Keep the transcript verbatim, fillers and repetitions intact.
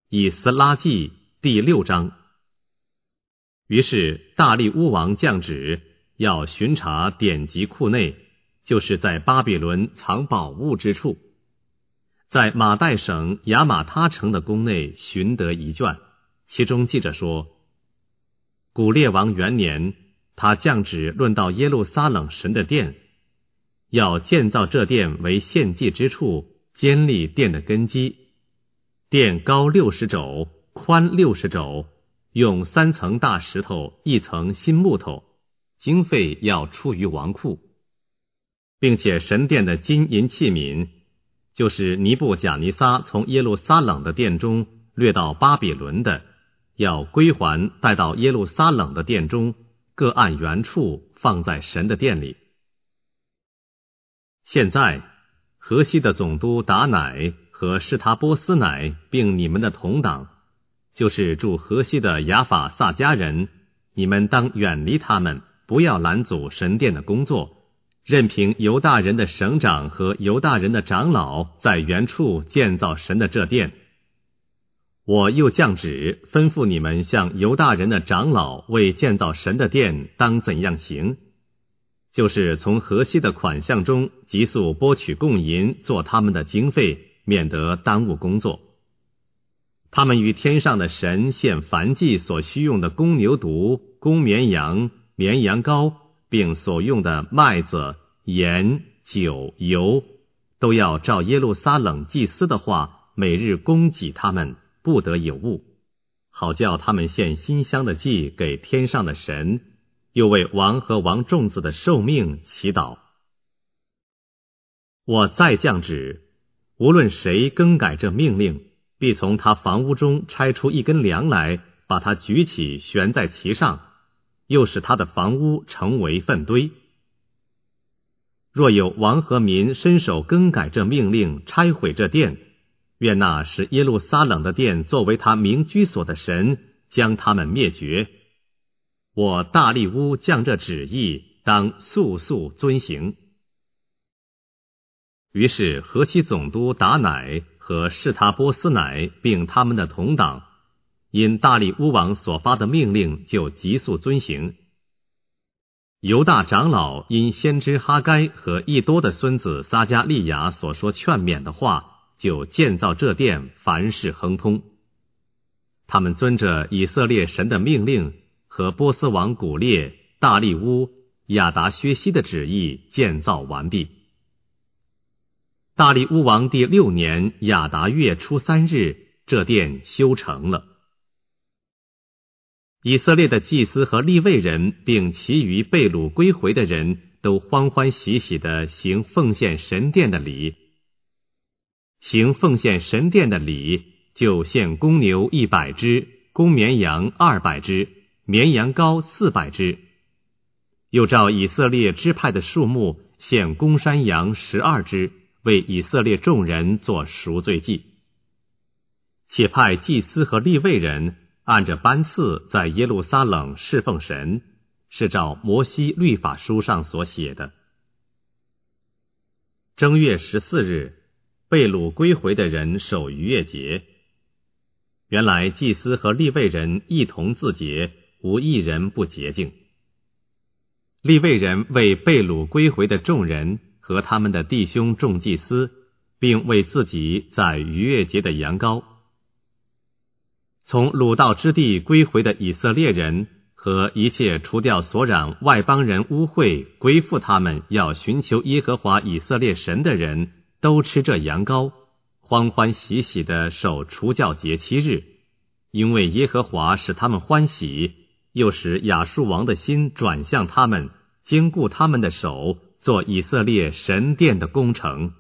以斯拉记第六章。于是大利乌王降旨，要巡查典籍库内，就是在巴比伦藏宝物之处，在马代省亚玛他城的宫内寻得一卷，其中记着说，古列王元年，他降旨论到耶路撒冷神的殿，要建造这殿为献祭之处，坚立殿的根基。殿高六十肘，宽六十肘，用三层大石头，一层新木头，经费要出于王库，并且神殿的金银器皿，就是尼布甲尼撒从耶路撒冷的殿中掠到巴比伦的，要归还带到耶路撒冷的殿中，各按原处放在神的殿里。现在河西的总督达乃和士他波斯乃并你们的同党，就是住河西的亚法萨迦人，你们当远离他们，不要拦阻神殿的工作，任凭犹大人的省长和犹大人的长老在原处建造神的这殿。我又降旨吩咐你们向犹大人的长老为建造神的殿当怎样行，就是从河西的款项中急速拨取供银，做他们的经费，免得耽误工作。他们与天上的神献燔祭所需用的公牛犊、公绵羊、绵羊羔，并所用的麦子、盐、酒、油，都要照耶路撒冷祭司的话，每日供给他们，不得有误，好叫他们献馨香的祭给天上的神，又为王和王众子的寿命祈祷。我再降旨，无论谁更改这命令，必从他房屋中拆出一根梁来，把它举起悬在其上，又使他的房屋成为粪堆。若有王和民伸手更改这命令，拆毁这殿，愿那使耶路撒冷的殿作为他名居所的神将他们灭绝。我大利乌降这旨意，当速速遵行。于是河西总督达乃和士他波斯乃并他们的同党，因大利乌王所发的命令，就急速遵行。犹大长老因先知哈该和益多的孙子撒迦利亚所说劝勉的话，就建造这殿，凡事亨通。他们遵着以色列神的命令和波斯王古列、大利乌、亚达薛西的旨意建造完毕。大利乌王第六年亚达月初三日，这殿修成了。以色列的祭司和利未人，并其余被掳归回的人，都欢欢喜喜地行奉献神殿的礼。行奉献神殿的礼，就献公牛一百只，公绵羊二百只，绵羊羔四百只。又照以色列支派的数目，献公山羊十二只，为以色列众人做赎罪祭。且派祭司和利未人按着班次在耶路撒冷侍奉神，是照摩西律法书上所写的。正月十四日，被掳归回的人守逾越节。原来祭司和利未人一同自洁，无一人不洁净。利未人为被掳归回的众人和他们的弟兄众祭司，并为自己在逾越节的羊羔。从掳到之地归回的以色列人和一切除掉所染外邦人污秽归附他们要寻求耶和华以色列神的人，都吃这羊羔，欢欢喜喜地守除酵节七日，因为耶和华使他们欢喜，又使亚述王的心转向他们，坚固他们的手，做以色列神殿的工程。